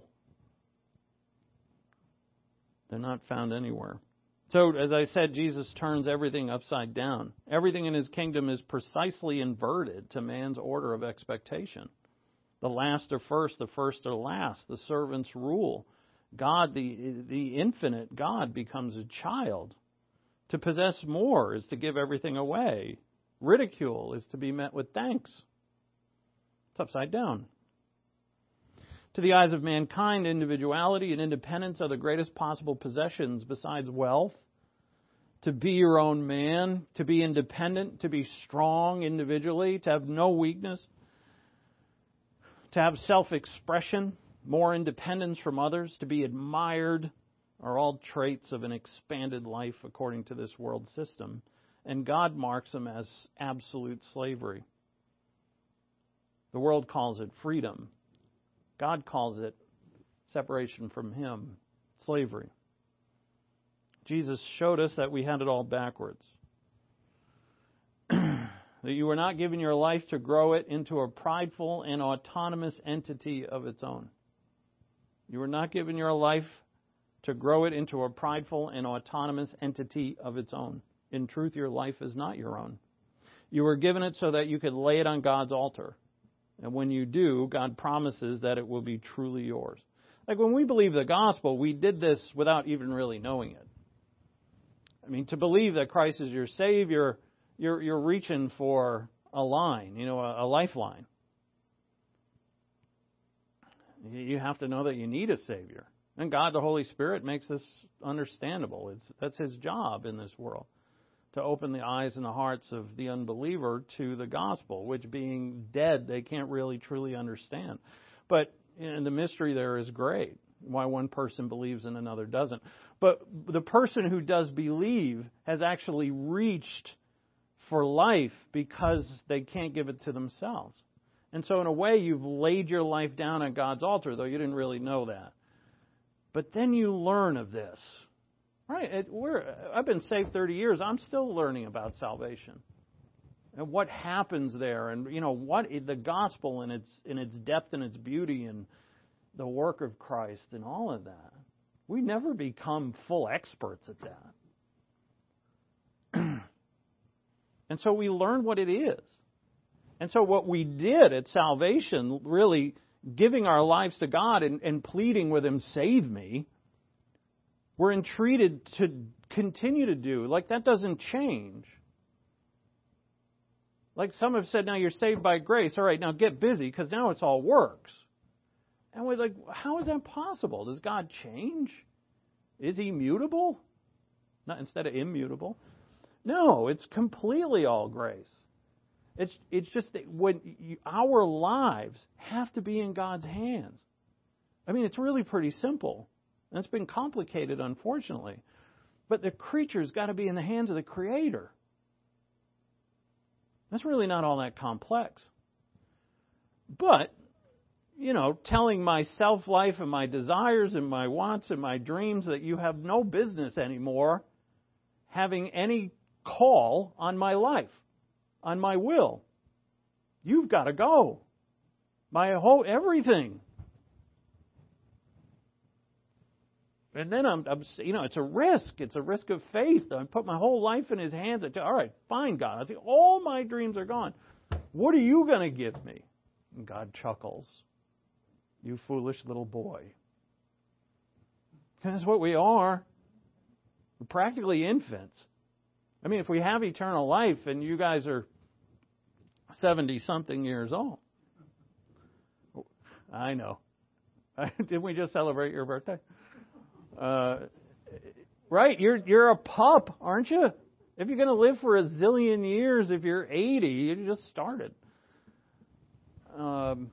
They're not found anywhere. So, as I said, Jesus turns everything upside down. Everything in his kingdom is precisely inverted to man's order of expectation. The last are first, the first are last. The servants rule. God, the, the infinite God, becomes a child. To possess more is to give everything away. Ridicule is to be met with thanks. It's upside down. To the eyes of mankind, individuality and independence are the greatest possible possessions besides wealth. To be your own man, to be independent, to be strong individually, to have no weakness, to have self-expression, more independence from others, to be admired, are all traits of an expanded life according to this world system. And God marks them as absolute slavery. The world calls it freedom. God calls it separation from Him, slavery. Jesus showed us that we had it all backwards. That you were not given your life to grow it into a prideful and autonomous entity of its own. You were not given your life to grow it into a prideful and autonomous entity of its own. In truth, your life is not your own. You were given it so that you could lay it on God's altar. And when you do, God promises that it will be truly yours. Like when we believe the gospel, we did this without even really knowing it. I mean, to believe that Christ is your Savior, you're, you're reaching for a line, you know, a, a lifeline. You have to know that you need a Savior. And God, the Holy Spirit, makes this understandable. It's, that's His job in this world, to open the eyes and the hearts of the unbeliever to the gospel, which being dead, they can't really truly understand. But and the mystery there is great, why one person believes and another doesn't. But the person who does believe has actually reached for life because they can't give it to themselves. And so in a way, you've laid your life down on God's altar, though you didn't really know that. But then you learn of this. Right? It, we're, I've been saved thirty years. I'm still learning about salvation. And what happens there, and you know what the gospel in its in its depth and its beauty, and the work of Christ, and all of that. We never become full experts at that. And so we learn what it is. And so what we did at salvation, really giving our lives to God and, and pleading with Him, save me, we're entreated to continue to do. Like that doesn't change. Like some have said, now you're saved by grace. All right, now get busy because now it's all works. And we're like, how is that possible? Does God change? Is He mutable? Not instead of immutable. No, it's completely all grace. It's it's just that when you, our lives have to be in God's hands. I mean, it's really pretty simple. And it's been complicated, unfortunately. But the creature's got to be in the hands of the Creator. That's really not all that complex. But, you know, telling my self-life and my desires and my wants and my dreams that you have no business anymore having any call on my life, on my will. You've got to go. My whole, everything. And then I'm, I'm, you know, it's a risk. It's a risk of faith. I put my whole life in His hands. I tell, all right, fine, God. I say, all my dreams are gone. What are you going to give me? And God chuckles. You foolish little boy. And that's what we are. We're practically infants. I mean, if we have eternal life and you guys are seventy-something years old. I know. Didn't we just celebrate your birthday? Uh, right, you're you're a pup, aren't you? If you're going to live for a zillion years, if you're eighty, you just started. Um,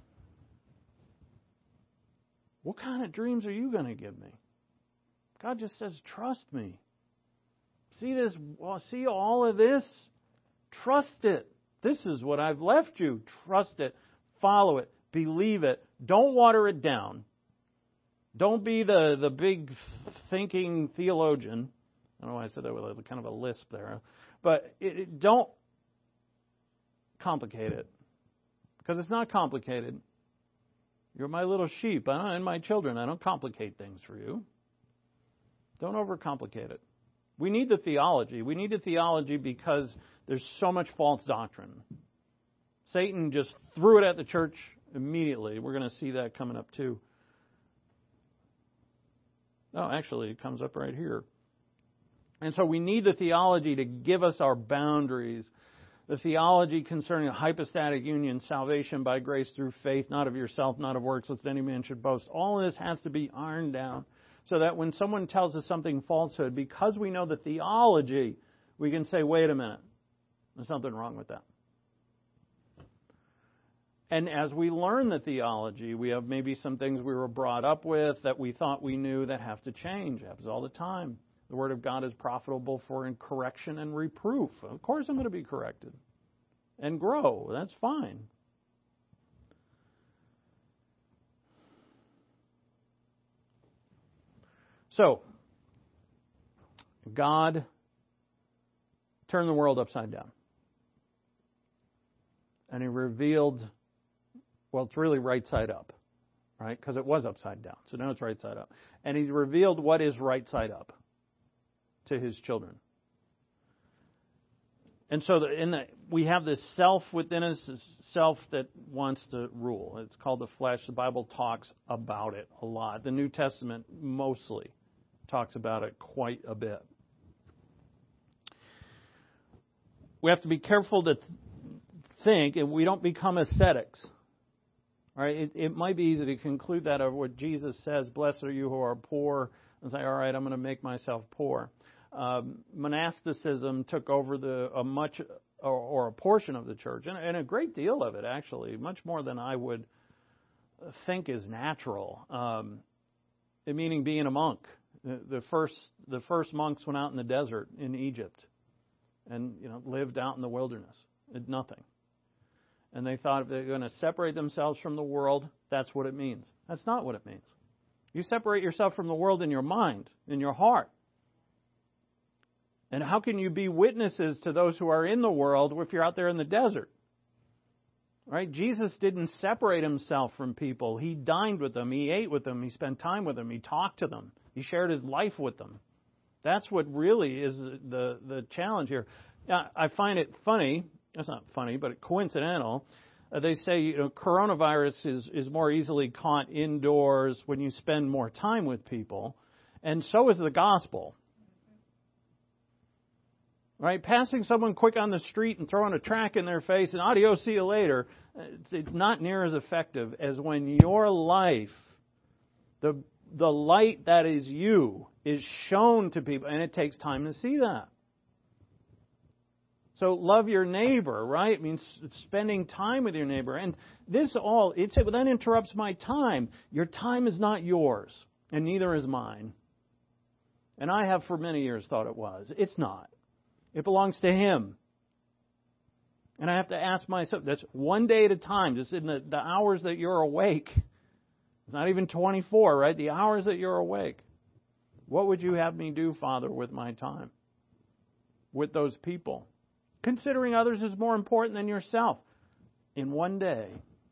what kind of dreams are you going to give me? God just says, trust me. See this? Well, see all of this? Trust it. This is what I've left you. Trust it. Follow it. Believe it. Don't water it down. Don't be the, the big thinking theologian. I don't know why I said that with a, kind of a lisp there. But it, it, don't complicate it. Because it's not complicated. You're my little sheep I don't, and my children. I don't complicate things for you. Don't overcomplicate it. We need the theology. We need the theology because there's so much false doctrine. Satan just threw it at the church immediately. We're going to see that coming up too. No, actually, it comes up right here. And so we need the theology to give us our boundaries. The theology concerning a hypostatic union, salvation by grace through faith, not of yourself, not of works, lest any man should boast. All of this has to be ironed down so that when someone tells us something falsehood, because we know the theology, we can say, wait a minute, there's something wrong with that. And as we learn the theology, we have maybe some things we were brought up with that we thought we knew that have to change. It happens all the time. The Word of God is profitable for correction and reproof. Of course I'm going to be corrected. And grow. That's fine. So, God turned the world upside down. And He revealed, well, it's really right side up, right? Because it was upside down. So now it's right side up. And He revealed what is right side up to His children. And so the, in the, we have this self within us, this self that wants to rule. It's called the flesh. The Bible talks about it a lot. The New Testament mostly talks about it quite a bit. We have to be careful to think, and we don't become ascetics. All right, it, it might be easy to conclude that over what Jesus says, blessed are you who are poor, and say, all right, I'm going to make myself poor. Um, monasticism took over the a much or, or a portion of the church, and, and a great deal of it, actually, much more than I would think is natural. Um, meaning being a monk. The, the first the first monks went out in the desert in Egypt, and you know lived out in the wilderness, did nothing. And they thought if they're going to separate themselves from the world, that's what it means. That's not what it means. You separate yourself from the world in your mind, in your heart. And how can you be witnesses to those who are in the world if you're out there in the desert? Right? Jesus didn't separate Himself from people. He dined with them. He ate with them. He spent time with them. He talked to them. He shared His life with them. That's what really is the, the challenge here. Now, I find it funny. That's not funny, but coincidental. Uh, they say you know, coronavirus is, is more easily caught indoors when you spend more time with people. And so is the gospel. Right? Passing someone quick on the street and throwing a tract in their face and adios, see you later, it's, it's not near as effective as when your life, the the light that is you, is shown to people, and it takes time to see that. So love your neighbor, right? It means spending time with your neighbor. And this all, it then interrupts my time. Your time is not yours, and neither is mine. And I have for many years thought it was. It's not. It belongs to Him. And I have to ask myself, that's one day at a time, just in the, the hours that you're awake. It's not even twenty-four, right? The hours that you're awake. What would you have me do, Father, with my time? With those people? Considering others is more important than yourself. In one day.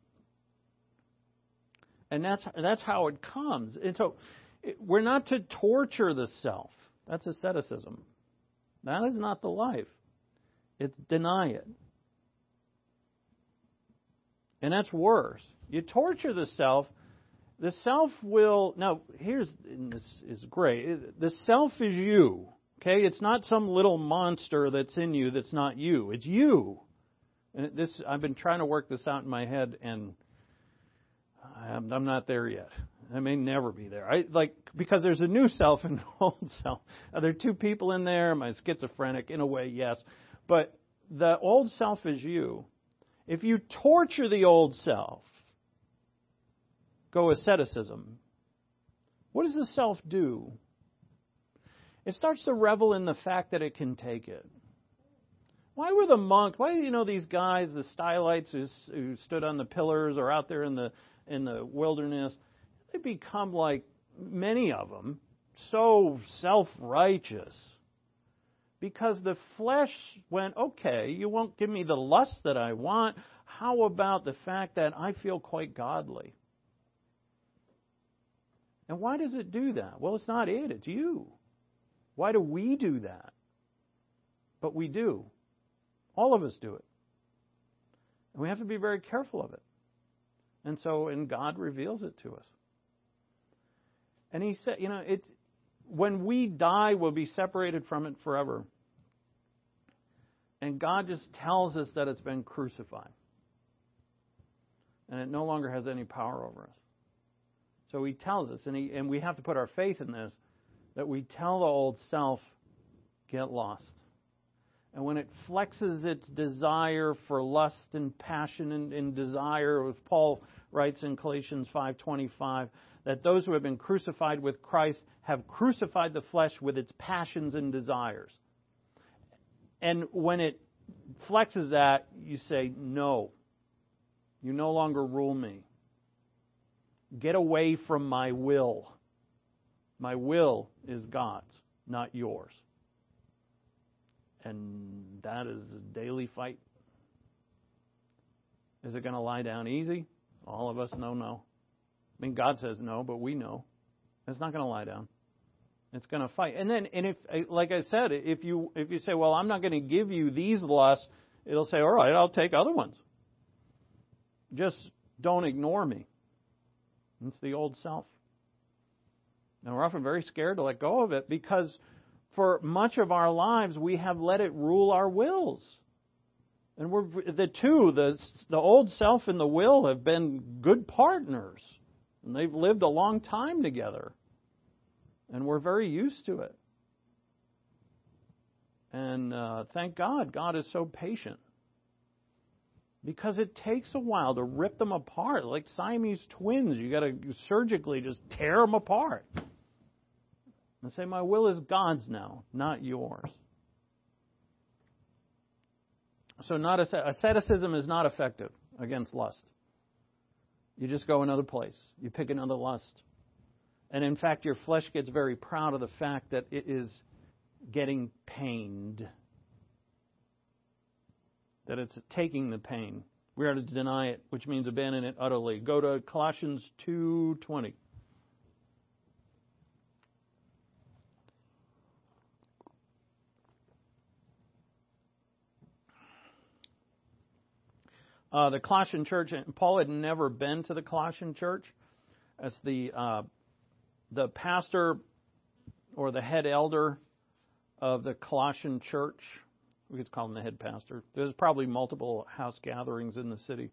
And that's that's how it comes. And so it, we're not to torture the self. That's asceticism. That is not the life. It's deny it. And that's worse. You torture the self. The self will... Now, here's... And this is great. The self is you. Okay? It's not some little monster that's in you that's not you. It's you. And this, I've been trying to work this out in my head, and I'm, I'm not there yet. I may never be there. I like because there's a new self and an old self. Are there two people in there? Am I schizophrenic? In a way, yes. But the old self is you. If you torture the old self, go asceticism, what does the self do? It starts to revel in the fact that it can take it. Why were the monks, why do you know these guys, the stylites who, who stood on the pillars or out there in the in the wilderness, they become like, many of them, so self-righteous. Because the flesh went, okay, you won't give me the lust that I want. How about the fact that I feel quite godly? And why does it do that? Well, it's not it, it's you. Why do we do that? But we do. All of us do it. And we have to be very careful of it. And so, and God reveals it to us. And He said, you know, it's, when we die, we'll be separated from it forever. And God just tells us that it's been crucified. And it no longer has any power over us. So He tells us, and, he, and we have to put our faith in this, that we tell the old self, get lost. And when it flexes its desire for lust and passion and, and desire, as Paul writes in Galatians five twenty-five, that those who have been crucified with Christ have crucified the flesh with its passions and desires. And when it flexes that, you say, no, you no longer rule me. Get away from my will. My will is God's, not yours. And that is a daily fight. Is it going to lie down easy? All of us know no. I mean, God says no, but we know. It's not going to lie down. It's going to fight. And then, and if, like I said, if you if you say, well, I'm not going to give you these lusts, it'll say, all right, I'll take other ones. Just don't ignore me. It's the old self. Now, we're often very scared to let go of it because for much of our lives, we have let it rule our wills. And we're the two, the, the old self and the will, have been good partners. And they've lived a long time together. And we're very used to it. And uh, thank God, God is so patient. Because it takes a while to rip them apart. Like Siamese twins, you got to surgically just tear them apart. And say, my will is God's now, not yours. So not asceticism is not effective against lust. You just go another place. You pick another lust. And in fact, your flesh gets very proud of the fact that it is getting pained. That it's taking the pain. We are to deny it, which means abandon it utterly. Go to Colossians two twenty. Uh, the Colossian church, Paul had never been to the Colossian church. As the uh, the pastor or the head elder of the Colossian church, we could call him the head pastor. There's probably multiple house gatherings in the city.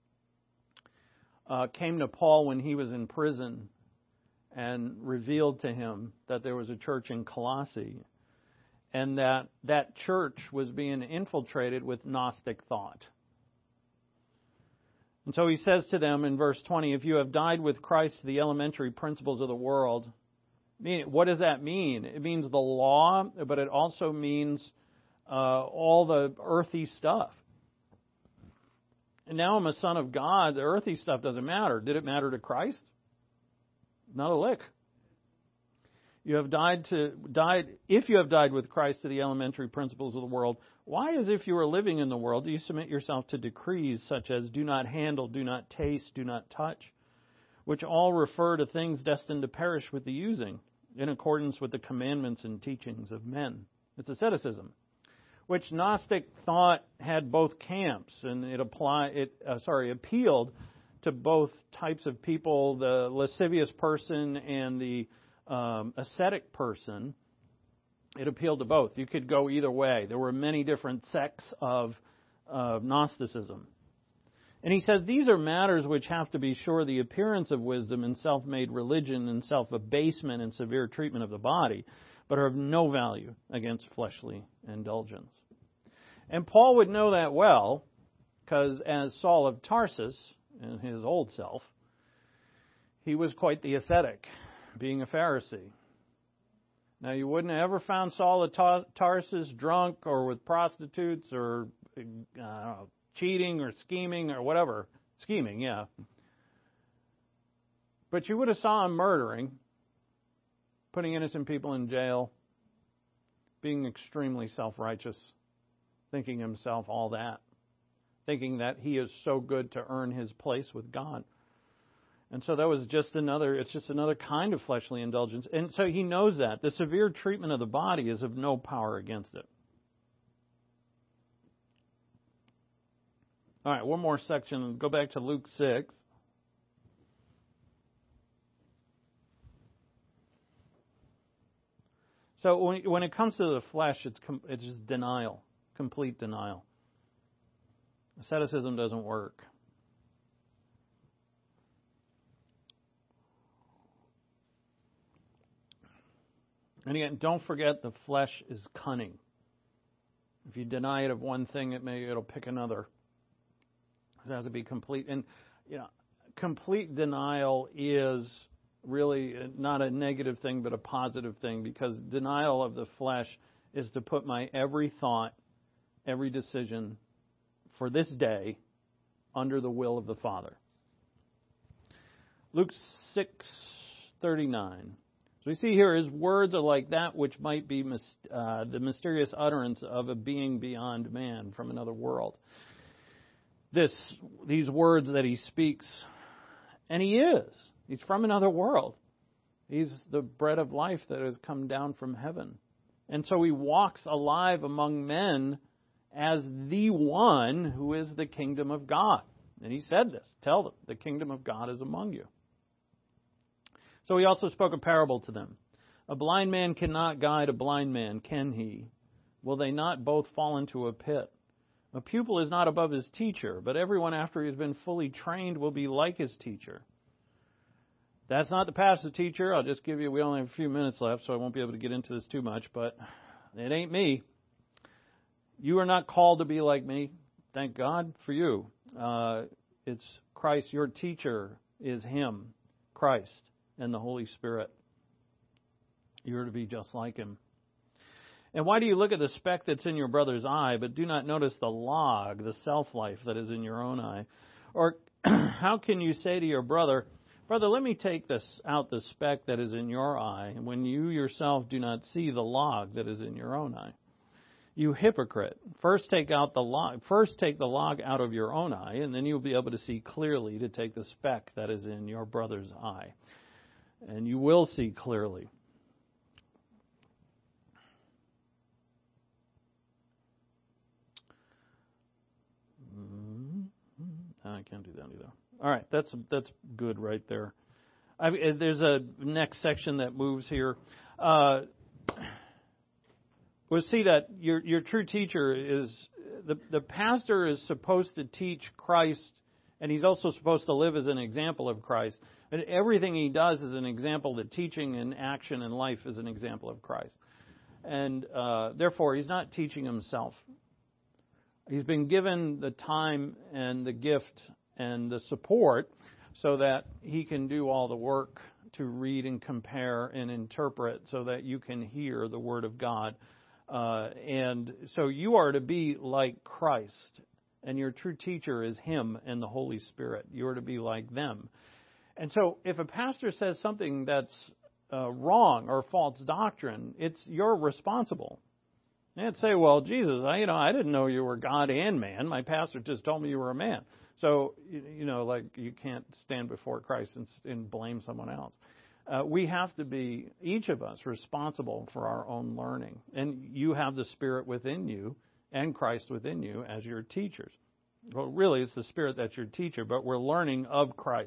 Uh, came to Paul when he was in prison and revealed to him that there was a church in Colossae and that that church was being infiltrated with Gnostic thought. And so he says to them in verse twenty, if you have died with Christ to the elementary principles of the world, what does that mean? It means the law, but it also means uh, all the earthy stuff. And now I'm a son of God. The earthy stuff doesn't matter. Did it matter to Christ? Not a lick. You have died to died if you have died with Christ to the elementary principles of the world. Why, as if you were living in the world, do you submit yourself to decrees such as do not handle, do not taste, do not touch, which all refer to things destined to perish with the using, in accordance with the commandments and teachings of men? It's asceticism. which Gnostic thought had both camps, and it apply it uh, sorry appealed to both types of people, the lascivious person and the um, ascetic person. It appealed to both. You could go either way. There were many different sects of uh, Gnosticism. And he says these are matters which have to be sure the appearance of wisdom in self-made religion and self-abasement and severe treatment of the body, but are of no value against fleshly indulgence. And Paul would know that well, because as Saul of Tarsus, in his old self, he was quite the ascetic, being a Pharisee. Now, you wouldn't have ever found Saul of Tarsus drunk or with prostitutes or uh, I don't know, cheating or scheming or whatever. Scheming, yeah. But you would have saw him murdering, putting innocent people in jail, being extremely self-righteous, thinking himself all that, thinking that he is so good to earn his place with God. And so that was just another, it's just another kind of fleshly indulgence. And so he knows that. The severe treatment of the body is of no power against it. All right, one more section. Go back to Luke six. So when when it comes to the flesh, it's it's just denial, complete denial. Asceticism doesn't work. And again, don't forget the flesh is cunning. If you deny it of one thing, it may it'll pick another. It has to be complete. And you know, complete denial is really not a negative thing, but a positive thing, because denial of the flesh is to put my every thought, every decision for this day under the will of the Father. Luke six thirty-nine. So we see here his words are like that which might be uh, the mysterious utterance of a being beyond man from another world. This, these words that he speaks, and he is. He's from another world. He's the bread of life that has come down from heaven. And so he walks alive among men as the one who is the kingdom of God. And he said this, tell them, the kingdom of God is among you. So he also spoke a parable to them. A blind man cannot guide a blind man, can he? Will they not both fall into a pit? A pupil is not above his teacher, but everyone after he has been fully trained will be like his teacher. That's not the passive teacher. I'll just give you, we only have a few minutes left, so I won't be able to get into this too much, but it ain't me. You are not called to be like me. Thank God for you. Uh, it's Christ. Your teacher is Him, Christ, and the Holy Spirit. You're to be just like Him. And why do you look at the speck that's in your brother's eye, but do not notice the log, the self-life that is in your own eye? Or how can you say to your brother, brother, let me take this out the speck that is in your eye, when you yourself do not see the log that is in your own eye? You hypocrite! First take out the log. First take the log out of your own eye, and then you'll be able to see clearly to take the speck that is in your brother's eye, and you will see clearly. I can't do that either. All right, that's that's good right there. I, there's a next section that moves here. Uh, we'll see that your your true teacher is the the pastor is supposed to teach Christ, and he's also supposed to live as an example of Christ. And everything he does is an example. The teaching and action in life is an example of Christ, and uh, therefore he's not teaching himself. He's been given the time and the gift and the support so that he can do all the work to read and compare and interpret so that you can hear the Word of God. Uh, and so you are to be like Christ, and your true teacher is Him and the Holy Spirit. You are to be like them. And so if a pastor says something that's uh, wrong or false doctrine, it's you're responsible. And say, well, Jesus, I, you know, I didn't know you were God and man. My pastor just told me you were a man. So, you know, like you can't stand before Christ and, and blame someone else. Uh, we have to be, each of us, responsible for our own learning. And you have the Spirit within you. and Christ within you as your teachers. Well, really, it's the Spirit that's your teacher, but we're learning of Christ.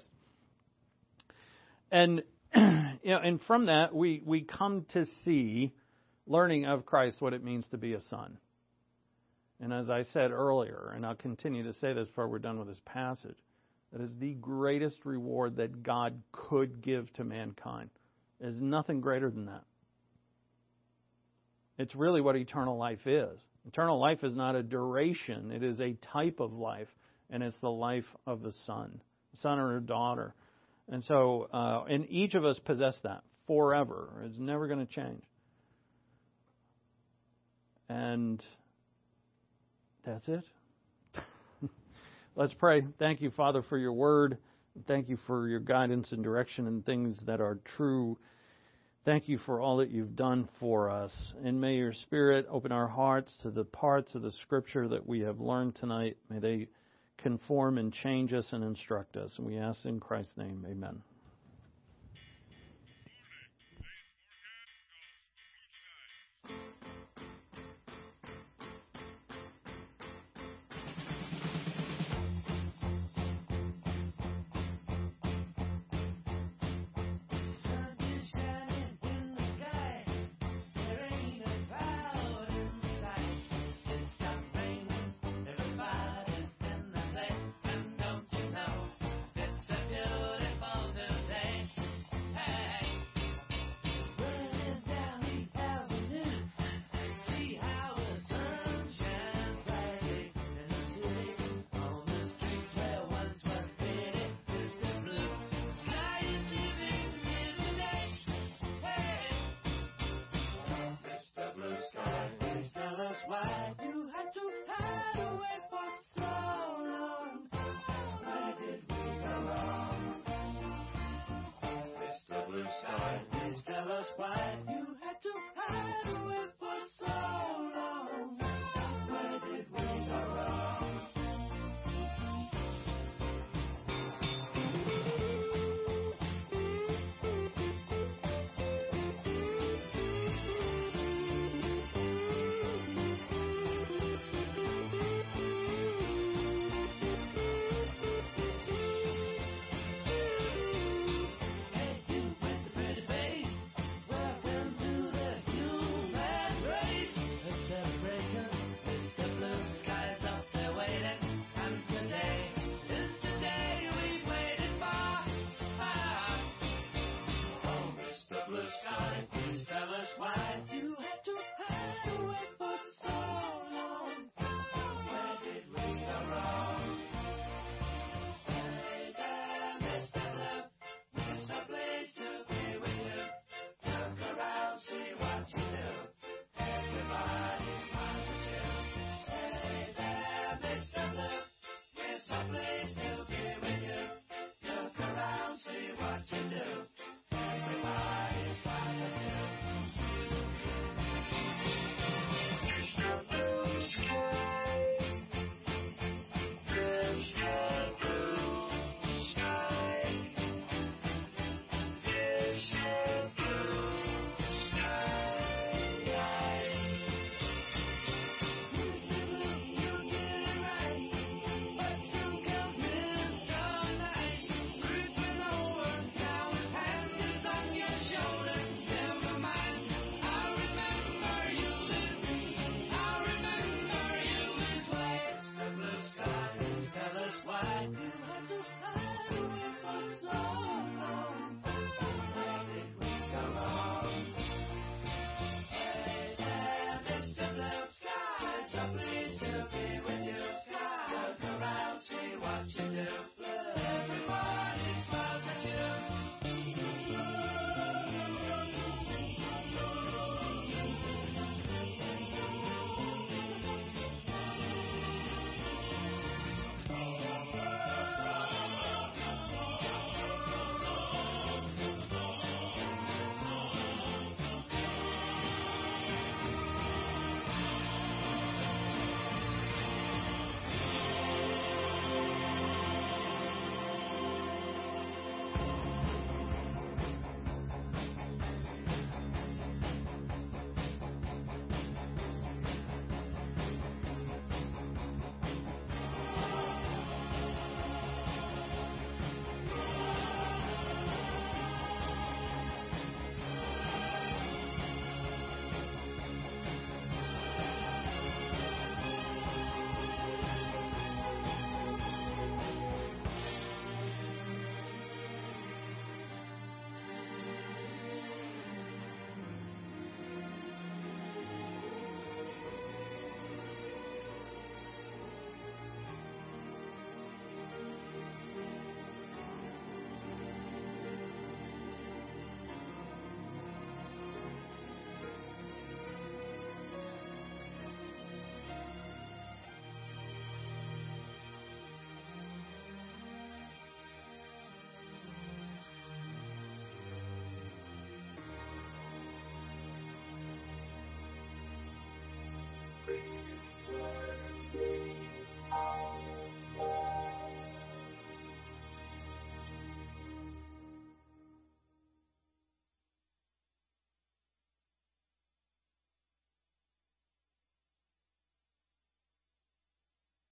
And you know, and from that, we, we come to see, learning of Christ, what it means to be a son. And as I said earlier, and I'll continue to say this before we're done with this passage, that is the greatest reward that God could give to mankind. There's nothing greater than that. It's really what eternal life is. Eternal life is not a duration. It is a type of life, and it's the life of the son, son or daughter. And so, uh, and each of us possess that forever. It's never going to change. And that's it. Let's pray. Thank you, Father, for your word. Thank you for your guidance and direction in things that are true. Thank you for all that you've done for us. And may your Spirit open our hearts to the parts of the Scripture that we have learned tonight. May they conform and change us and instruct us. And we ask in Christ's name, amen.